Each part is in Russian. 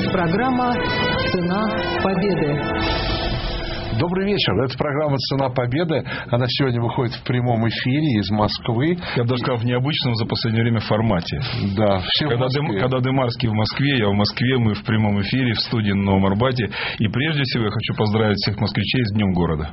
Программа «Цена победы». Добрый вечер. Это программа «Цена победы». Она сегодня выходит в прямом эфире из Москвы. Я бы даже сказал, в необычном за последнее время формате. Да, все когда Дымарский в Москве, я в Москве, мы в прямом эфире в студии на Новом Арбате. И прежде всего я хочу поздравить всех москвичей с Днем города.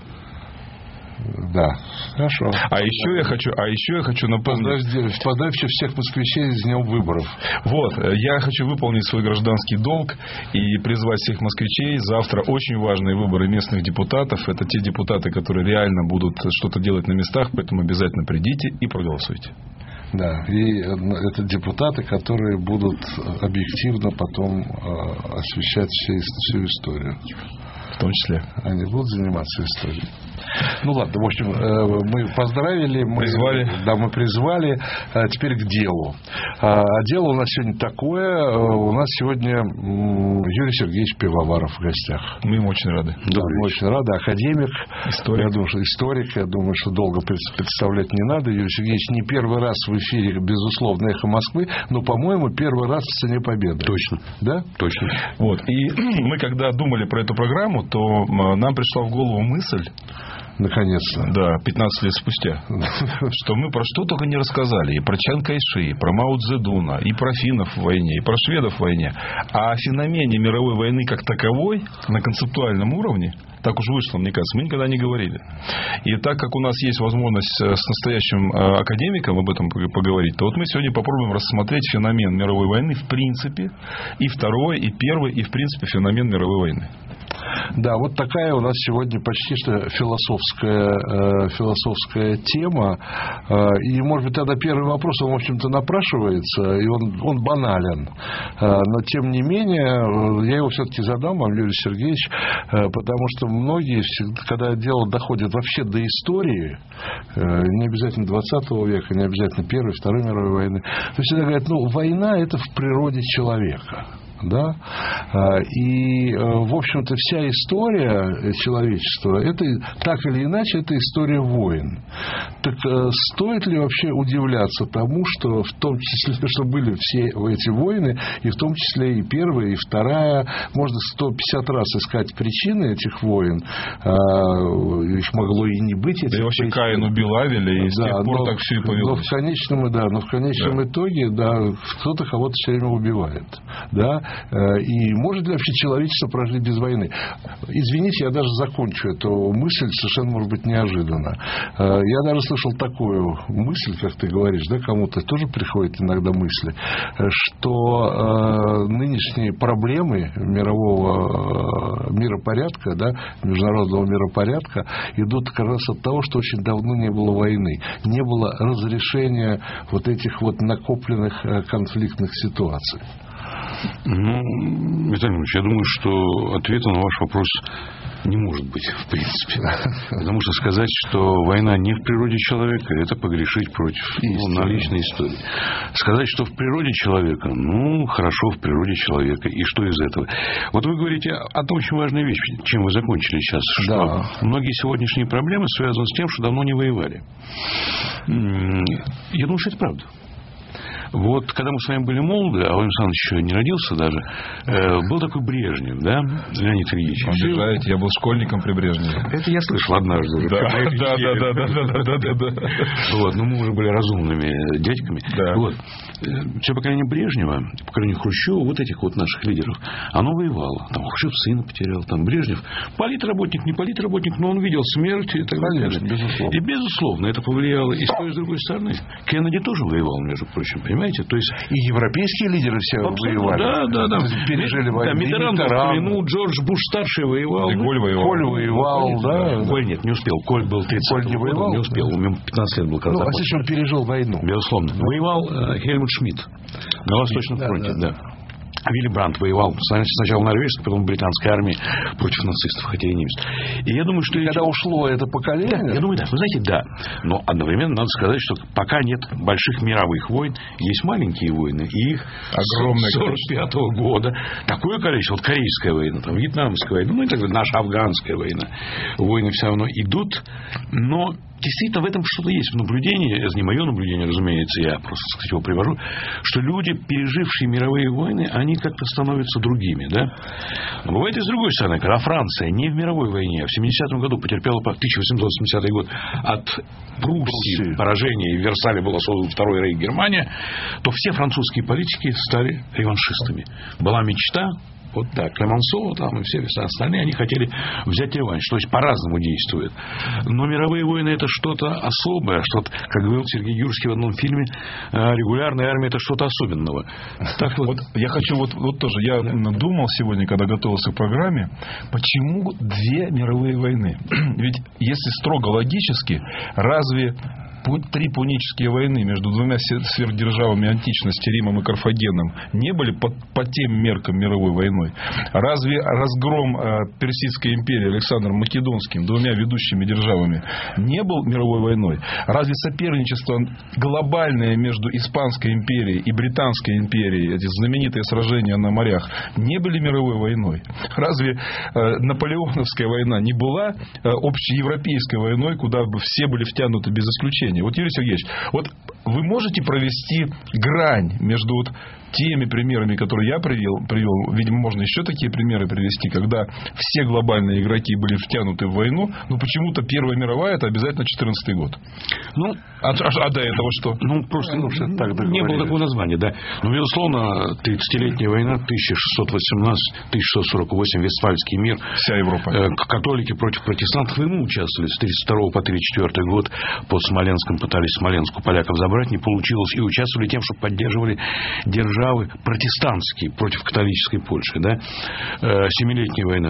Да, хорошо. А еще я хочу напомнить... Поздравить всех москвичей с Днем выборов. Вот, я хочу выполнить свой гражданский долг и призвать всех москвичей. Завтра очень важные выборы местных депутатов. Это те депутаты, которые реально будут что-то делать на местах, поэтому обязательно придите и проголосуйте. Да, и это депутаты, которые будут объективно потом освещать всю историю. В том числе. Они будут заниматься историей. Ну ладно, в общем, мы поздравили, мы призвали, теперь к делу. А дело у нас сегодня такое. У нас сегодня Юрий Сергеевич Пивоваров в гостях. Мы ему очень рады. Да, мы очень рады. Академик. Историк. Я думаю, что историк. Я думаю, что долго представлять не надо. Юрий Сергеевич не первый раз в эфире, безусловно, «Эхо Москвы», но, по-моему, первый раз в «Цене победы». Точно. Да? Точно. Вот. И мы, когда думали про эту программу, то нам пришла в голову мысль, наконец-то. Да, 15 лет спустя. Что мы про что только не рассказали. И про Чан Кайши, и про Мао Цзэдуна, и про финнов в войне, и про шведов в войне. А о феномене мировой войны как таковой на концептуальном уровне, так уж вышло, мне кажется, мы никогда не говорили. И так как у нас есть возможность с настоящим академиком об этом поговорить, то вот мы сегодня попробуем рассмотреть феномен мировой войны в принципе, и второй, и первый, и в принципе феномен мировой войны. Да, вот такая у нас сегодня почти что философская тема. И, может быть, тогда первый вопрос, он, в общем-то, напрашивается, и он банален. Но, тем не менее, я его все-таки задам вам, Юрий Сергеевич, потому что многие, когда дело доходит вообще до истории, не обязательно 20 века, не обязательно Первой, Второй мировой войны, то всегда говорят, война – это в природе человека. Да? И, в общем-то, вся история человечества, это так или иначе, это история войн. Так стоит ли вообще удивляться тому, что в том числе, что были все эти войны, и в том числе и первая, и вторая, можно 150 раз искать причины этих войн, их могло и не быть. Да и вообще Каин убил Авеля, и с тех пор так все и повелось. Но в конечном итоге, кто-то кого-то все время убивает. Да? И может ли вообще человечество прожить без войны? Извините, я даже закончу эту мысль совершенно, может быть, неожиданно. Я даже слышал такую мысль, как ты говоришь, да, кому-то тоже приходят иногда мысли, что нынешние проблемы мирового миропорядка, да, международного миропорядка идут как раз от того, что очень давно не было войны, не было разрешения вот этих вот накопленных конфликтных ситуаций. Виталий Ильич, я думаю, что ответа на ваш вопрос не может быть, в принципе. Потому что сказать, что война не в природе человека, это погрешить против наличной истории. Сказать, что в природе человека, хорошо, в природе человека. И что из этого? Вот вы говорите одну очень важную вещь, чем вы закончили сейчас. Что многие сегодняшние проблемы связаны с тем, что давно не воевали. Я думаю, что это правда. Вот, когда мы с вами были молоды, а Владимир Александрович еще не родился даже, был такой Брежнев, да, Леонид Ильич. Обижаете, я был школьником при Брежневе. Это я слышал однажды уже. Да. Вот, но мы уже были разумными дядьками. Вот. Все поколение Брежнева, поколение Хрущева, вот этих вот наших лидеров, оно воевало. Там Хрущев сына потерял, там Брежнев, политработник, не политработник, но он видел смерть и так далее. Конечно, безусловно. И, безусловно, это повлияло и с той, и с другой стороны. Кеннеди тоже воевал, между прочим, понимаете? То есть... И европейские лидеры все воевали. Да. Пережили войну. Миттеран в плену, Джордж Буш-старший воевал. Коль воевал, да. Коль нет, не успел. Коль был 30 не воевал? Не успел. У него 15 лет был. А зачем он пережил войну? Безусловно. Воевал Хельмут Шмидт на Восточном фронте, да. Вилли Брандт воевал сначала в норвежской, потом в британской армии против нацистов, хотя и немец. И я думаю, что... Когда ушло это поколение... Да, я думаю, да. Вы знаете, да. Но одновременно надо сказать, что пока нет больших мировых войн, есть маленькие войны. И их огромное с 45-го года такое количество. Вот Корейская война, там, Вьетнамская война, и так далее, наша Афганская война. Войны все равно идут, но... действительно в этом что-то есть. В наблюдении, это не мое наблюдение, разумеется, я просто, так сказать, его привожу, что люди, пережившие мировые войны, они как-то становятся другими, да? Но бывает и с другой стороны, когда Франция не в мировой войне, а в 70-м году потерпела, 1880 год, от Пруссии поражение, и в Версале была создана Второй рейх Германия, то все французские политики стали реваншистами. Была мечта. Вот так, Клемансо там и все остальные, они хотели взять реванш. То есть, по-разному действует. Но мировые войны – это что-то особое. Что-то, как говорил Сергей Юрский в одном фильме, регулярная армия – это что-то особенного. Так вот, я хочу вот тоже, я думал сегодня, когда готовился к программе, почему две мировые войны? Ведь если строго логически, разве 3 пунические войны между двумя сверхдержавами античности, Римом и Карфагеном, не были по тем меркам мировой войной? Разве разгром Персидской империи Александром Македонским, двумя ведущими державами, не был мировой войной? Разве соперничество глобальное между Испанской империей и Британской империей, эти знаменитые сражения на морях, не были мировой войной? Разве Наполеоновская война не была общеевропейской войной, куда бы все были втянуты без исключения? Вот, Юрий Сергеевич, вот вы можете провести грань между вот теми примерами, которые я привел, видимо, можно еще такие примеры привести, когда все глобальные игроки были втянуты в войну, но почему-то Первая мировая – это обязательно 14-й год. Ну, а до этого что? Ну, просто не было такого названия, да. Но, безусловно, 30-летняя война, 1618-1648, Вестфальский мир. Вся Европа. Католики против протестантов, и мы участвовали с 32 по 34 год под Смоленском, пытались Смоленск у поляков забрать, не получилось, и участвовали тем, что поддерживали державы протестантские против католической Польши, да? Семилетняя война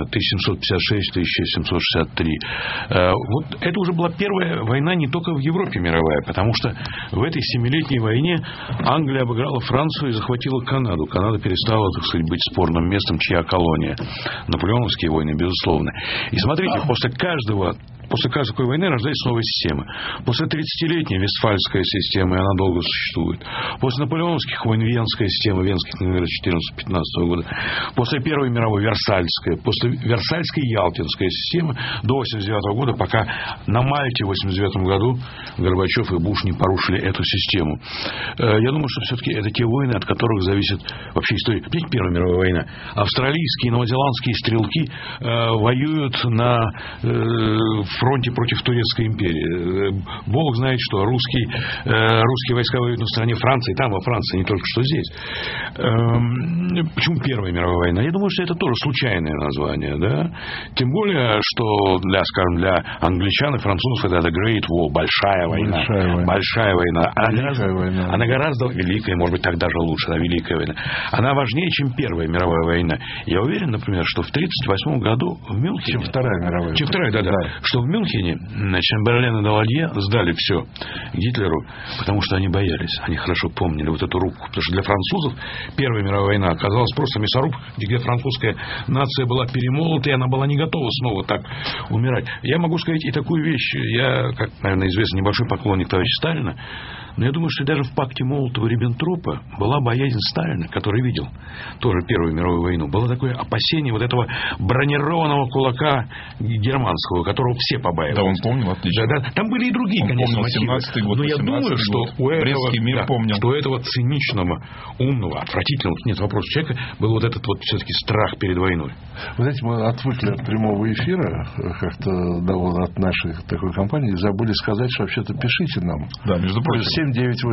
1756-1763. Вот это уже была первая война не только в Европе мировая, потому что в этой семилетней войне Англия обыграла Францию и захватила Канаду. Канада перестала, так сказать, быть спорным местом, чья колония. Наполеоновские войны, безусловно. И смотрите, после каждой такой войны рождается новая система. После 30-летней Вестфальская система, и она долго существует. После наполеоновских войн Венская система, Венских, наверное, 14-15 года. После Первой мировой Версальская. После Версальской Ялтинская система до 89 года, пока на Мальте в 89 году Горбачев и Буш не порушили эту систему. Я думаю, что все-таки это те войны, от которых зависит вообще история. Помните, Первая мировая война? Австралийские и новозеландские стрелки воюют на фронте против Турецкой империи. Бог знает, что русские войска воюют на стороне Франции, там во Франции, не только что здесь. Почему Первая мировая война? Я думаю, что это тоже случайное название, да? Тем более, что для англичан и французов это Great War, большая война. Большая война. Она гораздо великая, может быть, так даже лучше, она великая война. Она важнее, чем Первая мировая война. Я уверен, например, что в 1938 году в Мюнхене... Чем Вторая мировая. Чем Вторая, да. Что в Мюнхене Чемберлен и Даладье сдали все Гитлеру, потому что они боялись. Они хорошо помнили вот эту рубку. Потому что для французов Первая мировая война оказалась просто мясорубкой, где французская нация была перемолота, и она была не готова снова так умирать. Я могу сказать и такую вещь. Я, как, наверное, известный небольшой поклонник товарища Сталина, но я думаю, что даже в пакте Молотова-Риббентропа была боязнь Сталина, который видел тоже Первую мировую войну. Было такое опасение вот этого бронированного кулака германского, которого все побаивались. Да, он помнил, отлично. Да. Там были и другие, он конечно, помнил 17-й год, но я думаю, что у этого циничного, умного, отвратительного, нет вопроса, человека был вот этот вот все-таки страх перед войной. Вы знаете, мы отвыкли от прямого эфира как-то от нашей такой компании и забыли сказать, что вообще-то пишите нам. Да, между прочим.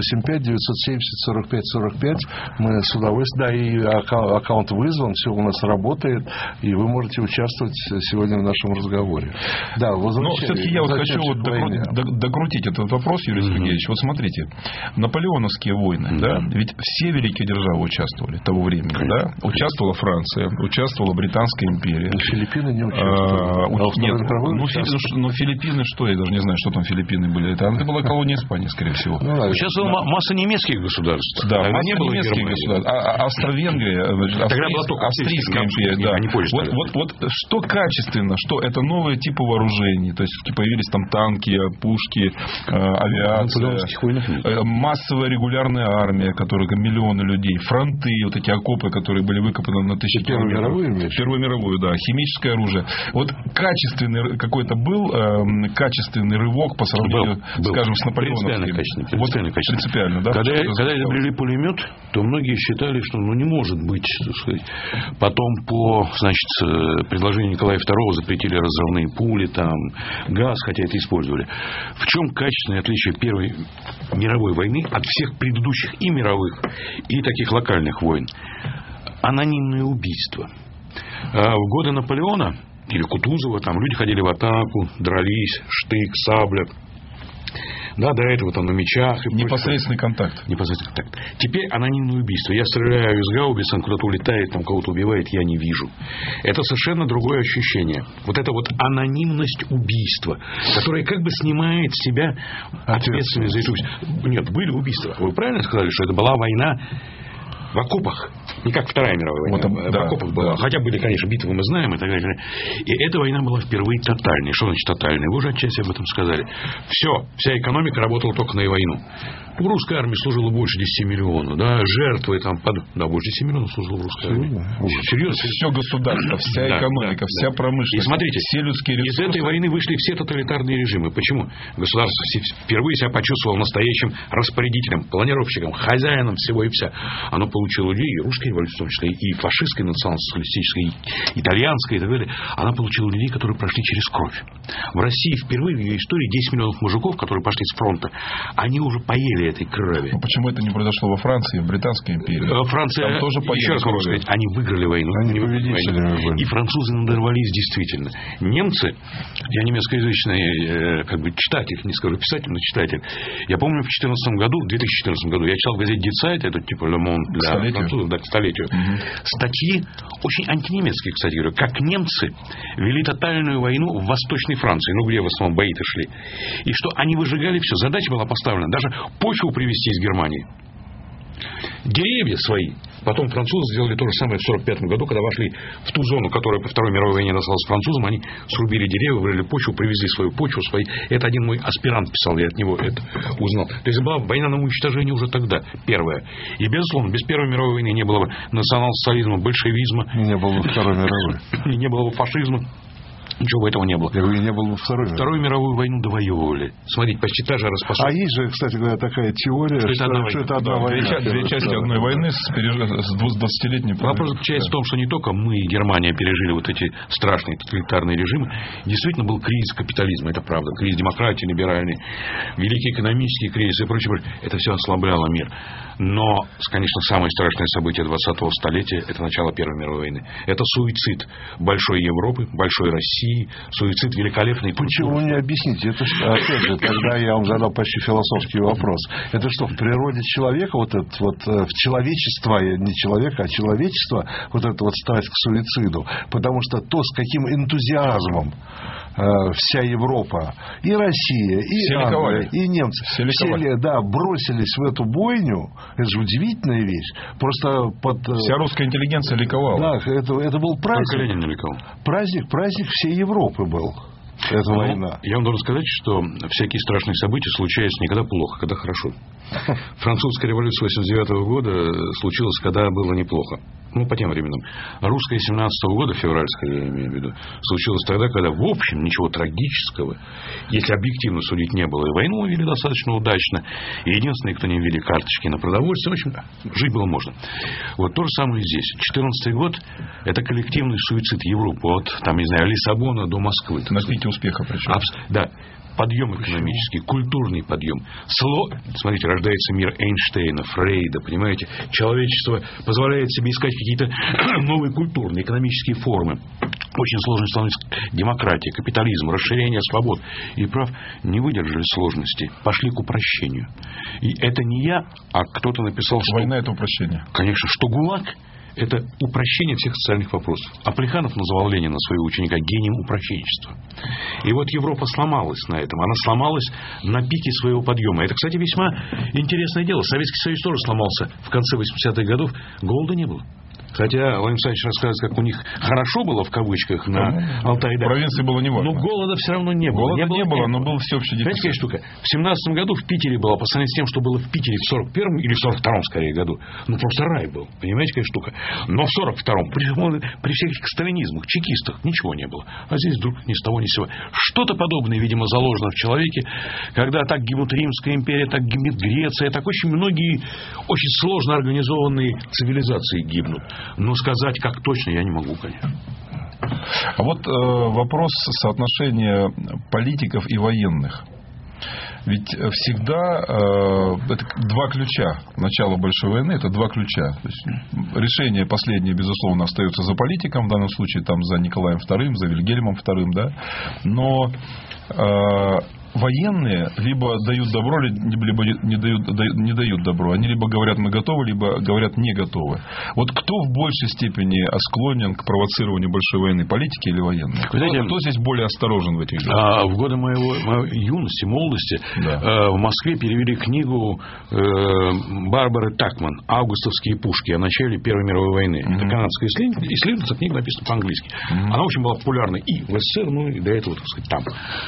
7985-970-45-45. Мы с удовольствием. Да, и аккаунт вызван, все у нас работает, и вы можете участвовать сегодня в нашем разговоре. Да, но все-таки я вот хочу докрутить этот вопрос, Юрий Сергеевич. Вот смотрите, наполеоновские войны, да, ведь все великие державы участвовали того времени, да? Участвовала Франция, участвовала Британская империя. Филиппины не участвовали. Нет, Филиппины что? Я даже не знаю, что там Филиппины были. Это была колония Испании, скорее всего. оставить. Сейчас масса немецких государств. Да, Тогда масса не было немецких Германии. государств. Австро-Венгрия, Тогда была только Австрийская империя. Да. Они позже стали. Вот что качественно, что это новые типы вооружений. То есть появились там танки, пушки, авиация, массовая регулярная армия, которая миллионы людей, фронты, вот эти окопы, которые были выкопаны на тысячи километров. Первую мировую, да, химическое оружие. Вот качественный какой-то был качественный рывок по сравнению, скажем, с Наполеоновским. Принципиально, да? Когда изобрели пулемет, то многие считали, что не может быть, так сказать. Потом по, предложению Николая II запретили разрывные пули, там, газ, хотя это использовали. В чем качественное отличие Первой мировой войны от всех предыдущих и мировых, и таких локальных войн? Анонимные убийства. В годы Наполеона или Кутузова там люди ходили в атаку, дрались, штык, сабля. Да, до этого там на мечах. Непосредственный контакт. Теперь анонимное убийство. Я стреляю из гаубицы, он куда-то улетает, там кого-то убивает, я не вижу. Это совершенно другое ощущение. Вот это вот анонимность убийства, которая как бы снимает с себя ответственность за это убийство. Нет, были убийства. Вы правильно сказали, что это была война в окопах. Не как Вторая мировая война. В окопах была. Хотя были, конечно, битвы, мы знаем и так далее. И эта война была впервые тотальной. Что значит тотальной? Вы уже отчасти об этом сказали. Вся экономика работала только на войну. В русской армии служило больше 10 миллионов. Да, жертвы там... больше 10 миллионов служило в русской армии. Серьезно? Все государство, вся экономика, вся промышленность. И смотрите, все людские ресурсы. Из этой войны вышли все тоталитарные режимы. Почему? Государство впервые себя почувствовало настоящим распорядителем, планировщиком, хозяином всего и вся. Оно получило людей, и русской революции, в том числе, и фашистской, национал-социалистической, и итальянской, и так далее. Она получила людей, которые прошли через кровь. В России впервые в ее истории 10 миллионов мужиков, которые пошли с фронта, они уже поели этой крови. Но почему это не произошло во Франции, в Британской империи? Франция, там тоже еще раз могу сказать, они выиграли войну. И французы надорвались действительно. Немцы, я немецкоязычный читатель, не скажу писатель, но читатель. Я помню в 2014 году я читал в газете Die Zeit, это типа Le Monde для французов, к столетию. Статьи очень антинемецкие, кстати говоря, как немцы вели тотальную войну в Восточной Франции, где в основном бои-то шли. И что они выжигали все. Задача была поставлена даже почву привезти из Германии. Деревья свои. Потом французы сделали то же самое в 1945 году, когда вошли в ту зону, которая по Второй мировой войне досталась французам. Они срубили деревья, вырыли почву, привезли свою почву. Это один мой аспирант писал, я от него это узнал. То есть была война на уничтожение уже тогда, первая. И, безусловно, без Первой мировой войны не было бы национал-социализма, большевизма. Не было бы Второй мировой. И не было бы фашизма. Ничего этого не было. Не было бы Второй мировую войну довоевывали. Смотрите, почти та же распособка. А есть же, кстати говоря, такая теория, что это одна война. Две части одной войны с 20-летней. Вопрос заключается в том, что не только мы и Германия пережили вот эти страшные тоталитарные режимы. Действительно был кризис капитализма, это правда. Кризис демократии, либеральный, великий экономический кризис и прочее. Это все ослабляло мир. Но, конечно, самое страшное событие 20-го столетия – это начало Первой мировой войны. Это суицид большой Европы, большой России, суицид великолепной культуры. Почему не объясните? Это что, опять же, тогда я вам задал почти философский вопрос. Это что, в природе человека, в человечество, не человека, а человечество, стать к суициду? Потому что то, с каким энтузиазмом вся Европа, и Россия, и Англия, и немцы, все бросились в эту бойню. Это же удивительная вещь. Просто вся русская интеллигенция ликовала. Да, это был праздник. Только Ленин ликовал. Праздник всей Европы был. Это война. Я вам должен сказать, что всякие страшные события случаются не когда плохо, а когда хорошо. Французская революция 1989 года случилась, когда было неплохо. По тем временам. Русская 1917 года, февральская, я имею в виду, случилась тогда, когда, в общем, ничего трагического, если объективно судить, не было. И войну вели достаточно удачно. И единственные, кто не ввели карточки на продовольствие, в общем, жить было можно. Вот то же самое и здесь. 2014 год – это коллективный суицид Европы. Лиссабона до Москвы. На пике успеха причем. Да. Подъем экономический, культурный подъем. Смотрите, рождается мир Эйнштейна, Фрейда, понимаете? Человечество позволяет себе искать какие-то новые культурные, экономические формы. Очень сложно становится демократия, капитализм, расширение свобод и прав. Не выдержали сложности, пошли к упрощению. И это не я, а кто-то написал, что... Война – это упрощение. Конечно, что ГУЛАГ это упрощение всех социальных вопросов. А Плеханов называл Ленина, своего ученика, гением упрощенчества. И вот Европа сломалась на этом. Она сломалась на пике своего подъема. Это, кстати, весьма интересное дело. Советский Союз тоже сломался в конце 80-х годов. Голода не было. Хотя Владимир Александрович рассказывает, как у них хорошо было, в кавычках, на Алтае. В провинции было неважно. Но голода все равно не было. Голода не было, но был всеобщий дефицит. Знаете, какая штука? В 17 году в Питере было, по сравнению с тем, что было в Питере в 41-м или в 42-м, скорее, году, ну, просто рай был. Понимаете, какая штука? Но в 42-м, при всех этих сталинизмах, чекистах, ничего не было. А здесь вдруг ни с того ни с сего. Что-то подобное, видимо, заложено в человеке, когда так гибнут Римская империя, так гибнет Греция, так очень многие, очень сложно организованные цивилизации гибнут. Но сказать, как точно, я не могу, конечно. А вот вопрос соотношения политиков и военных. Ведь всегда это два ключа. Начало большой войны — это два ключа. То есть решение последнее, безусловно, остается за политиком, в данном случае там за Николаем II, за Вильгельмом II, да? Но военные либо дают добро, либо не дают добро. Они либо говорят «мы готовы», либо говорят «не готовы». Вот кто в большей степени склонен к провоцированию большой войны, политики или военные? Кто здесь более осторожен в этих делах? В годы моей юности, молодости, да, в Москве перевели книгу Барбары Такман «Августовские пушки» о начале Первой мировой войны. Это канадская исследовательница, книга написана по-английски. Она очень была популярна и в СССР, ну и до этого, так сказать, там.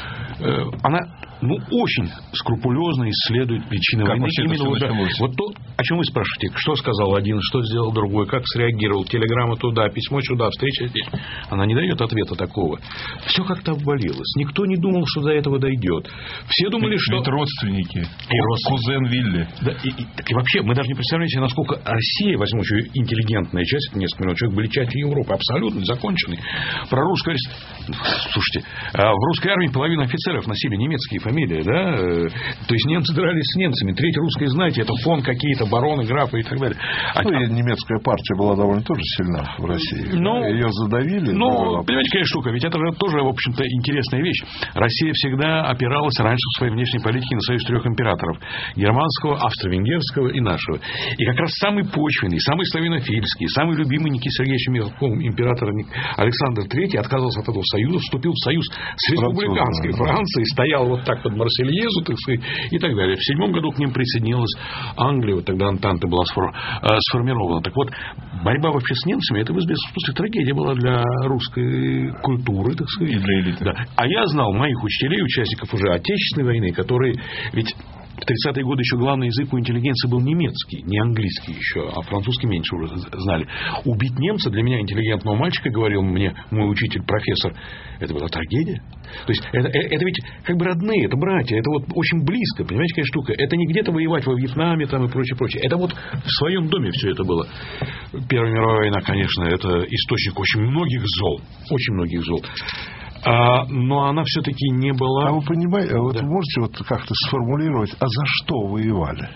Она очень скрупулезно исследует причины войны. Именно вот то, о чем вы спрашиваете. Что сказал один, что сделал другой, как среагировал, телеграмма туда, письмо сюда, встреча здесь. Она не дает ответа такого. Все как-то обвалилось. Никто не думал, что до этого дойдет. Все думали, что... Ведь родственники. Кузен Вилли. Да, и вообще, мы даже не представляем себе, насколько Россия, возьму еще интеллигентная часть, несколько миллионов человек, были частью Европы. Абсолютно законченной. Про русскую... Слушайте, в русской армии половина офицеров носили немецкие фамилии, да? То есть немцы дрались с немцами. Треть русской, знаете, это фон какие-то, бароны, графы и так далее. Немецкая партия была довольно тоже сильна в России. Ее задавили. Понимаете, какая штука? Ведь это же тоже, в общем-то, интересная вещь. Россия всегда опиралась раньше в своей внешней политике на союз трех императоров. Германского, австро-венгерского и нашего. И как раз самый почвенный, самый славянофильский, самый любимый Никитой Сергеевичем император Александр III отказался от этого союза, вступил в союз с республиканской Францией, стоял вот так под Марсельезу, так сказать, и так далее. В 1907 году к ним присоединилась Англия, вот тогда Антанта была сформирована. Так вот, борьба вообще с немцами, это в известном смысле трагедия была для русской культуры, так сказать. И для элиты. Да. А я знал моих учителей, участников уже Отечественной войны, которые ведь... В 30-е годы еще главный язык у интеллигенции был немецкий, не английский еще, а французский меньше уже знали. Убить немца для меня, интеллигентного мальчика, говорил мне мой учитель, профессор, это была трагедия. То есть, это ведь как бы родные, это братья, это вот очень близко, понимаете, какая штука. Это не где-то воевать во Вьетнаме там и прочее, прочее. Это вот в своем доме все это было. Первая мировая война, конечно, это источник очень многих зол. Очень многих зол. Но она все-таки не была... А вы понимаете, вы можете вот как-то сформулировать, а за что воевали?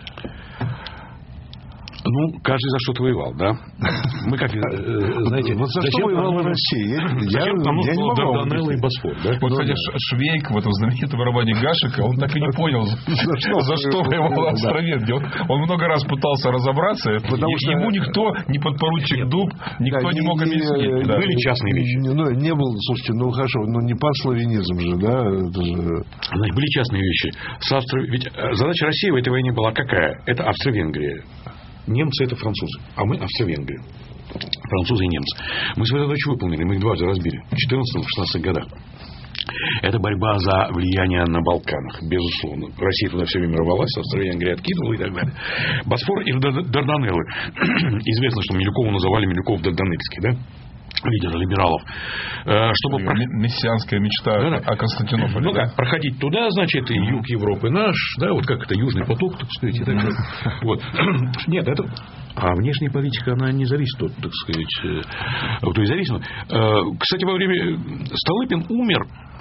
Каждый за что-то воевал, да? Мы как, знаете... Вот за что воевала Россия? Зачем нам нужно Дарданеллы и Босфор, да? Вот, кстати, Швейк в этом знаменитом романе Гашека, он так и не понял, за что воевал Австро-Венгрия. Он много раз пытался разобраться, ему никто, ни подпоручик Дуб, никто не мог объяснить. Были частные вещи. Не был, слушайте, хорошо, не панславянизм же, да? Были частные вещи. Ведь задача России в этой войне была какая? Это Австро-Венгрия. Немцы — это французы, а мы Австро-Венгрия. Французы и немцы. Мы свою задачу выполнили, мы их дважды разбили. В 14-16 годах. Это борьба за влияние на Балканах, безусловно. Россия туда все время рвалась, Австро-Венгрия откидывала и так далее. Босфор и Дарданеллы. Известно, что Милюкова называли Милюков-Дарданельский, да? Лидера либералов. Чтобы мессианская мечта о Константинополе. Проходить туда, значит, и юг Европы наш, да, вот как это Южный поток, так сказать, и так далее. Вот. Нет, это... А внешняя политика, она не зависит от, так сказать, от независимости. Кстати, во время... Столыпин умер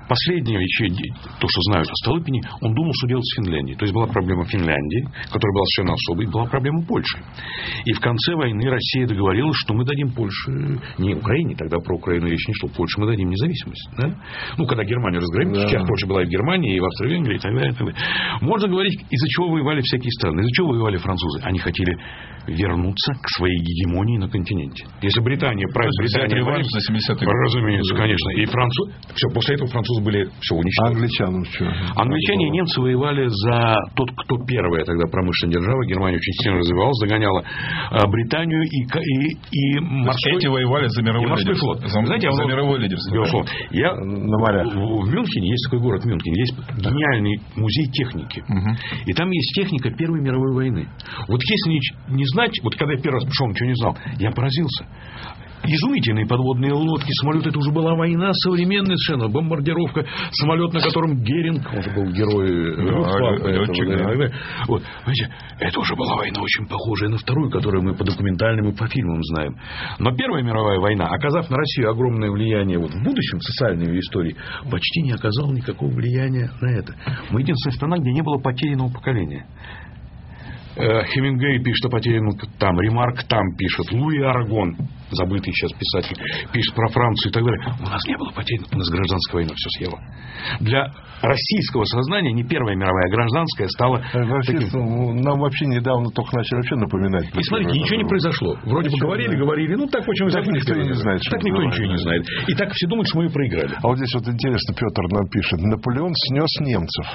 последнее, то, что знают о Столыпине, он думал, что делать с Финляндией. То есть была проблема Финляндии, которая была совершенно особой, была проблема Польши. И в конце войны Россия договорилась, что мы дадим Польше, не Украине, тогда про Украину речь не шло, Польше мы дадим независимость. Да? Ну, когда Германию разгромили, сейчас Польша была и в Германии, и в Австро-Венгрии, и так далее, и так далее. Можно говорить, из-за чего воевали всякие страны, из-за чего воевали французы. Они хотели вернуться к своей гегемонии на континенте. Если Британия, Британия реванш за 70-е годы. Разумеется, конечно. И французы, все, после этого французы были все уничтожены. Англичанам что? Англичане и немцы воевали за тот, кто первая тогда промышленная держава. Германия очень сильно развивалась, догоняла Британию и морской... Эти воевали за мировой лидерство. Знаете, за мировое лидерство. Я на морях. В Мюнхене есть такой город Мюнхен, есть гениальный музей техники. И там есть техника Первой мировой войны. Вот если не знать, вот когда я первый раз пришел, ничего не знал, я поразился. Изумительные подводные лодки, самолеты, это уже была война современная совершенно, бомбардировка, самолет, на котором Геринг, он же был герой летчик, вот, знаете, это уже была война очень похожая на вторую, которую мы по документальным и по фильмам знаем. Но Первая мировая война, оказав на Россию огромное влияние вот в будущем социальной ее истории, почти не оказала никакого влияния на это. Мы единственная страна, где не было потерянного поколения. Хемингуэй пишет о потерянном там, Ремарк там пишет, Луи Арагон, забытый сейчас писатель, пишет про Францию и так далее. У нас не было потерянного, у нас гражданская война все съела. Для российского сознания не Первая мировая, а гражданская стала... Нам вообще недавно только начали вообще напоминать. И смотрите, ничего не произошло. Вроде бы говорили, ну так почему так никто не знает. Так никто ничего не знает. И так все думают, что мы ее проиграли. А вот здесь вот интересно, Петр нам пишет, Наполеон снес немцев.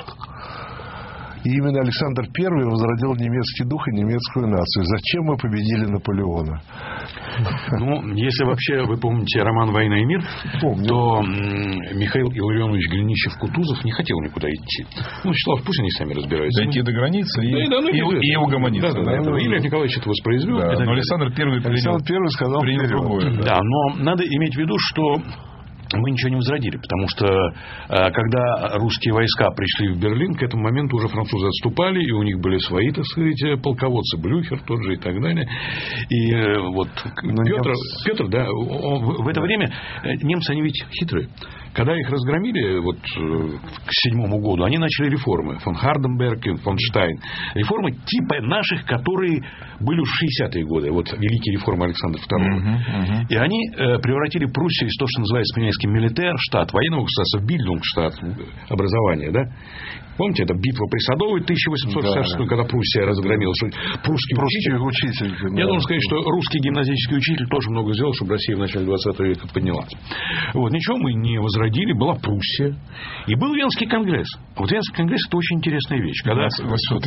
И именно Александр I возродил немецкий дух и немецкую нацию. Зачем мы победили Наполеона? Ну, если вообще вы помните роман «Война и мир», то Михаил Илларионович Гринищев-Кутузов не хотел никуда идти. Ну, считал, пусть они сами разбираются. Дойти до границы и угомониться. Илья Николаевич это воспроизвел. Но Александр I сказал принял другое. Да, но надо иметь в виду, что мы ничего не возродили, потому что когда русские войска пришли в Берлин, к этому моменту уже французы отступали, и у них были свои, так сказать, полководцы, Блюхер тот же и так далее. И вот Петр, да, в это время немцы, они ведь хитрые. Когда их разгромили вот, к 7-му году, они начали реформы. Фон Харденберг и фон Штайн. Реформы типа наших, которые были в 60-е годы. Вот великие реформы Александра II. И они превратили Пруссию из того, что называется по-немецки милитär-штат, военного государства, в Бильдунгштадт, образование, да? Помните, это битва при Садовой 1866, когда Пруссия разгромила. Прусский учитель. Я должен сказать, что русский гимназический учитель тоже много сделал, чтобы Россия в начале 20 века поднялась. Вот, ничего мы не возродили. Была Пруссия. И был Венский конгресс. Вот Венский конгресс – это очень интересная вещь. Когда 14-15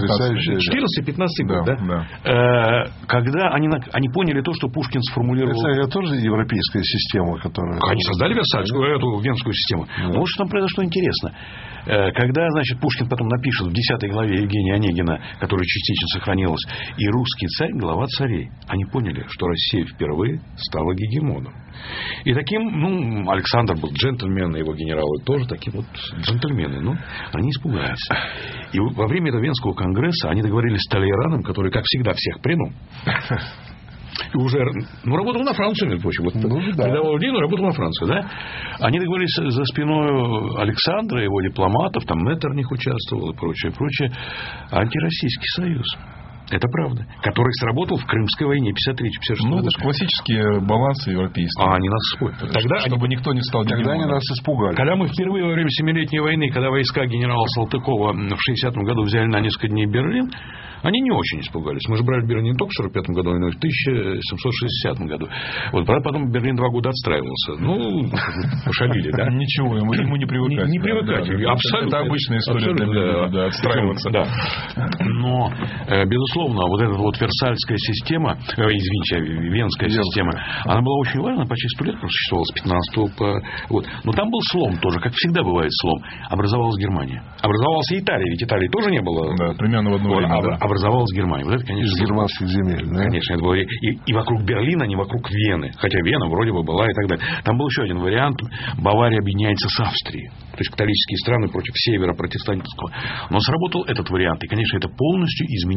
год, да? Когда они поняли то, что Пушкин сформулировал... Это тоже европейская система, которая... Они создали Версальскую, эту венскую систему. Вот что там произошло интересно. Когда, значит, Пушкин потом напишет в 10 главе Евгения Онегина, которая частично сохранилась, и русский царь, глава царей, они поняли, что Россия впервые стала гегемоном. И таким, Александр был джентльмен, его генералы тоже такие вот джентльмены, но они испугались. И во время этого Венского конгресса они договорились с Талейраном, который, как всегда, всех принял. И уже, работал на Францию, между прочим. Передавал Ленину, работал на Францию, да? Они договорились за спиной Александра, его дипломатов, там Меттерних участвовал и прочее, прочее. Антироссийский союз. Это правда. Который сработал в Крымской войне 53-56 года. Это же классические балансы европейские. Они нас испугали. Чтобы никто не стал гегемоном. Тогда они нас испугали. Когда мы впервые во время Семилетней войны, когда войска генерала Салтыкова в 60-м году взяли на несколько дней Берлин, они не очень испугались. Мы же брали Берлин не только в 45-м году, но и в 1760 году. Вот, правда, потом Берлин 2 года отстраивался. Пошалили, да? Ничего, ему не привыкать. Не привыкать. Абсолютно. Это обычная история для Берлина, отстраиваться. Да. Но, безусловно, вот эта вот Версальская система, Венская система, она была очень важна, почти 100 лет просуществовала с 15-го по... Вот. Но там был слом тоже, как всегда бывает слом. Образовалась Германия. Образовалась и Италия, ведь Италии тоже не было. Да, примерно в одно время. Образовалась Германия. Вот это, конечно, из германских земель. Да? Конечно, это было и вокруг Берлина, не вокруг Вены. Хотя Вена вроде бы была и так далее. Там был еще один вариант. Бавария объединяется с Австрией. То есть католические страны против севера протестантского. Но сработал этот вариант. И, конечно, это полностью изменило ситуацию.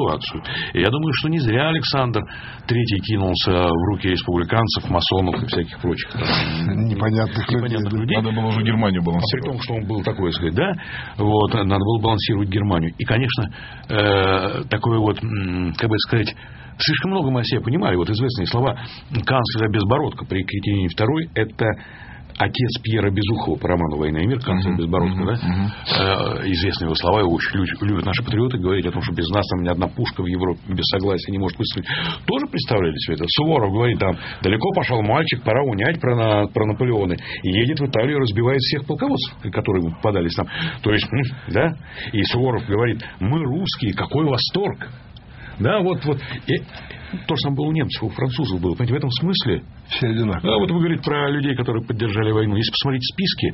ситуацию. И я думаю, что не зря Александр III кинулся в руки республиканцев, масонов и всяких прочих непонятных людей. Надо было уже Германию балансировать. При том, что он был такой, сказать, да, вот, надо было балансировать Германию. И, конечно, такое вот, как бы сказать, слишком много мы о себе понимали. Вот известные слова канцлера Безбородко при Екатерине II — это отец Пьера Безухова по роману «Война и мир», канцлер Безбородко, да? Известные его слова, его очень любят наши патриоты говорить о том, что без нас там ни одна пушка в Европе без согласия не может выстрелить. Тоже представляли себе это? Суворов говорит, там, далеко пошел мальчик, пора унять про Наполеона. И едет в Италию, разбивает всех полководцев, которые ему попадались там. То есть, да? И Суворов говорит, мы русские, какой восторг. Да, вот. И то же самое было у немцев, у французов было. Понимаете, в этом смысле все одинаково. Да, вот вы говорите про людей, которые поддержали войну. Если посмотреть списки,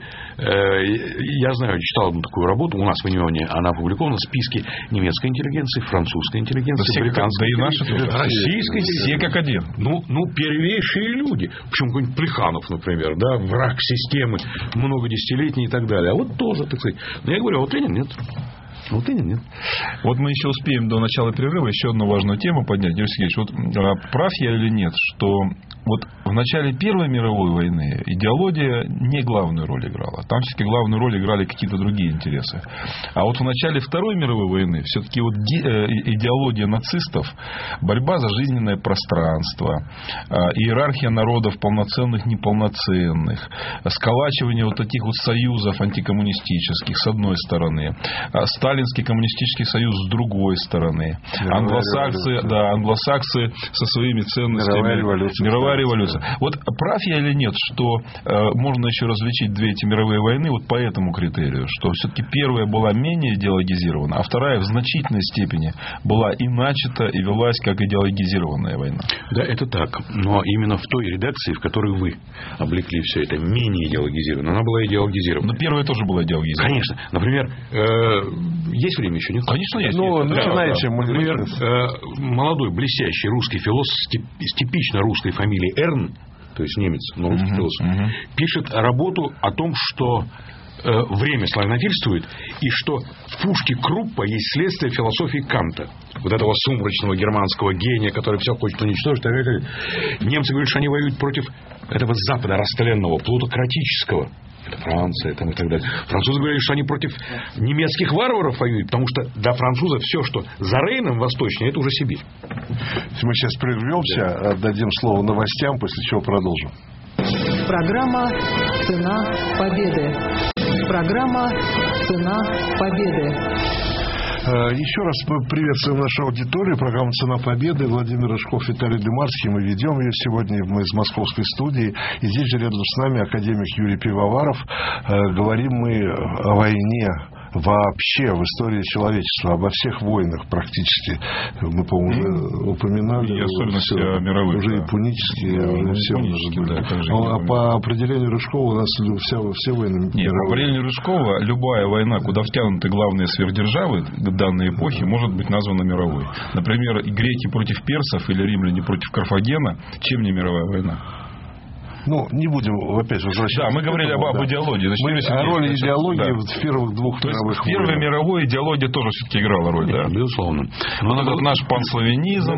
я знаю, читал одну такую работу, у нас в Унионе она опубликована, списки немецкой интеллигенции, французской интеллигенции, британской интеллигенции, российской интеллигенции. Все как один. Ну, первейшие люди. Причем какой-нибудь Плеханов, например, да, враг системы, многодесятилетний и так далее. А вот тоже, так сказать. Но я говорю, а вот Ленин нет. Вот и нет. Вот мы еще успеем до начала перерыва еще одну важную тему поднять. Юрий Сергеевич, вот прав я или нет, что вот в начале Первой мировой войны идеология не главную роль играла. Там все-таки главную роль играли какие-то другие интересы. А вот в начале Второй мировой войны все-таки вот идеология нацистов, борьба за жизненное пространство, иерархия народов полноценных, неполноценных, сколачивание вот таких вот союзов антикоммунистических с одной стороны, Сталинский коммунистический союз с другой стороны, англосаксы со своими ценностями, мировая революция. Вот прав я или нет, что можно еще различить две эти мировые войны вот по этому критерию, что все-таки первая была менее идеологизирована, а вторая в значительной степени была и начата, и велась как идеологизированная война. Да, это так. Но именно в той редакции, в которой вы облекли все это, менее идеологизировано. Она была идеологизирована. Но первая тоже была идеологизирована. Конечно. Например, есть время еще? Нет? Конечно, есть. Ну, начинайте. Например, молодой, блестящий русский философ с типично русской фамилией Эрн, то есть немец, но русский философ, пишет работу о том, что время славянофильствует, и что в пушке Круппа есть следствие философии Канта. Вот этого сумрачного германского гения, который все хочет уничтожить. Немцы говорят, что они воюют против этого Запада растленного, плутократического. Это Франция там, и так далее. Французы говорили, что они против немецких варваров воюют, потому что для французов все, что за Рейном восточнее, это уже Сибирь. Мы сейчас прервемся, отдадим слово новостям, после чего продолжим. Программа «Цена победы». Программа «Цена победы». Еще раз мы приветствуем нашу аудиторию. Программа «Цена победы». Владимир Рыжков, Виталий Дымарский. Мы ведем ее сегодня. Мы из московской студии. И здесь же рядом с нами академик Юрий Пивоваров. Говорим мы о войне вообще в истории человечества, обо всех войнах практически. Мы, по-моему, упоминали. И особенности мировых. Уже и пунические, уже все. Да, по определению Рыжкова у нас все войны мировые. По определению Рыжкова любая война, куда втянуты главные сверхдержавы данной эпохи, может быть названа мировой. Например, греки против персов или римляне против Карфагена, чем не мировая война? Ну, не будем опять возвращаться. Да, мы говорили об идеологии. Значит, о роли идеологии в первых двух мировых войнах. В Первой мировой идеология тоже все-таки играла роль, да? Безусловно. Но этот наш панславянизм,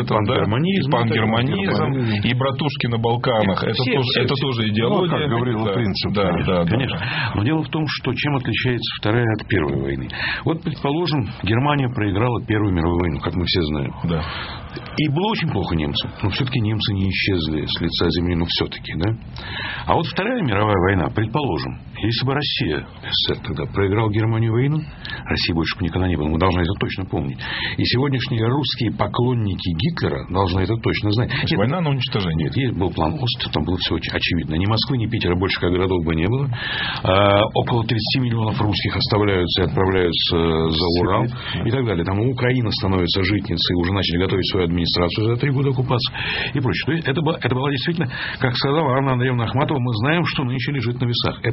пангерманизм, и братушки на Балканах, это тоже идеология. Ну, как Гаврила Принцип. Да, конечно. Но дело в том, что чем отличается Вторая от Первой войны. Вот, предположим, Германия проиграла Первую мировую войну, как мы все знаем. Да. И было очень плохо немцам. Но все-таки немцы не исчезли с лица земли, но все-таки, да? А вот Вторая мировая война, предположим, если бы Россия, СССР тогда проиграл Германию войну, России больше бы никогда не было, мы должны это точно помнить. И сегодняшние русские поклонники Гитлера должны это точно знать. Нет, война на уничтожение. Нет, был план Ост, там было все очень очевидно. Ни Москвы, ни Питера больше как городов бы не было. Около 30 миллионов русских оставляются и отправляются за Урал и так далее. Там Украина становится житницей, уже начали готовить свою администрацию за 3 года оккупации и прочее. То есть это было действительно, как сказала Анна Андреевна Ахматова, мы знаем, что нынче лежит на весах. Это правда.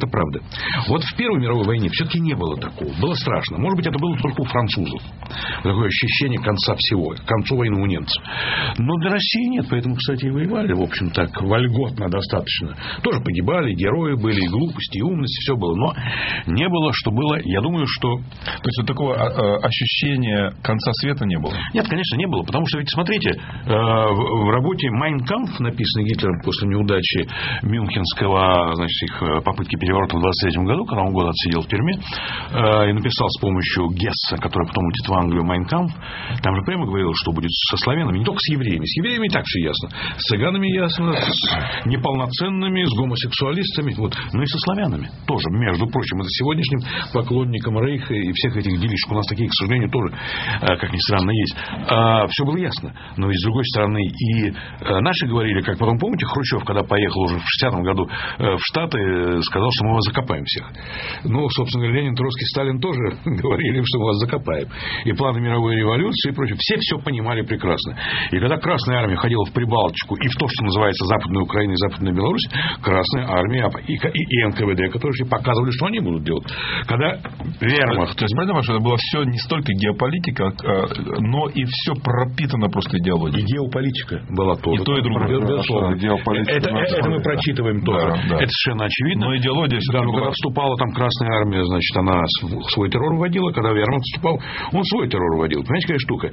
Вот в Первой мировой войне все-таки не было такого. Было страшно. Может быть, это было только у французов. Такое ощущение конца всего. К концу войны у немцев. Но для России нет. Поэтому, кстати, и воевали, в общем, так вольготно достаточно. Тоже погибали, герои были, и глупости, и умности. Все было. Но не было, что было. Я думаю, что... То есть, вот такого ощущения конца света не было? Нет, конечно, не было. Потому что, ведь, смотрите, в работе «Mein Kampf», написанной Гитлером после неудачи Мюнхенского, значит, их попытки переворота в 23 году, когда он год отсидел в тюрьме, и написал с помощью Гесса, который потом уйдет в Англию, «Mein Kampf», там же прямо говорил, что будет со славянами, не только с евреями. С евреями и так все ясно. С цыганами ясно, с неполноценными, с гомосексуалистами, вот, но и со славянами тоже, между прочим. Это сегодняшним поклонникам Рейха и всех этих делишек. У нас такие, к сожалению, тоже, как ни странно, есть. Все было ясно. Но и с другой стороны, и наши говорили, как потом, помните, Хрущев, когда поехал уже в 60-м году в Штаты, сказал, что мы вас закопаем всех. Ну, собственно говоря, Ленин, Троцкий, Сталин тоже говорили, что мы вас закопаем. И планы мировой революции и прочее. Все понимали прекрасно. И когда Красная Армия ходила в Прибалтику и в то, что называется Западная Украина и Западная Беларусь, Красная Армия и НКВД, которые показывали, что они будут делать. Когда вермахт... То есть, правильно, что это было все не столько геополитика, но и все пропитано просто идеологией. И геополитика была тоже. И то, и другое. Безусловно. Это мы прочитываем тоже. Да. Это совершенно очевидно. Но идеология да, но когда вступала там Красная Армия, значит, она свой террор вводила. Когда вермахт вступал, он свой террор вводил. Понимаете, какая штука?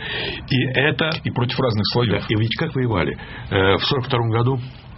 И против разных слоев. Да, и ведь как воевали? В 1942 году